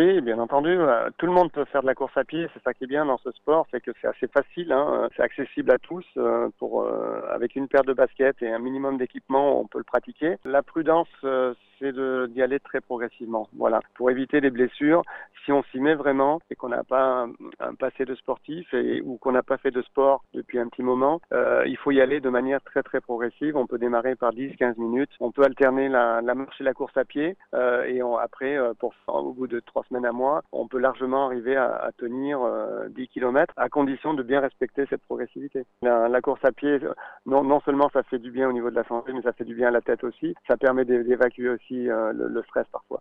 Oui, bien entendu. Tout le monde peut faire de la course à pied. C'est ça qui est bien dans ce sport, c'est que c'est assez facile, hein. C'est accessible à tous. Avec une paire de baskets et un minimum d'équipement, on peut le pratiquer. La prudence, c'est d'y aller très progressivement. Voilà, pour éviter les blessures. Si on s'y met vraiment et qu'on n'a pas un passé de sportif ou qu'on n'a pas fait de sport depuis un petit moment, il faut y aller de manière très très progressive. On peut démarrer par 10-15 minutes. On peut alterner la marche et la course à pied après, au bout de 3 semaines à mois, on peut largement arriver à tenir 10 km à condition de bien respecter cette progressivité. La course à pied, non seulement ça fait du bien au niveau de la santé, mais ça fait du bien à la tête aussi. Ça permet d'évacuer aussi le stress parfois.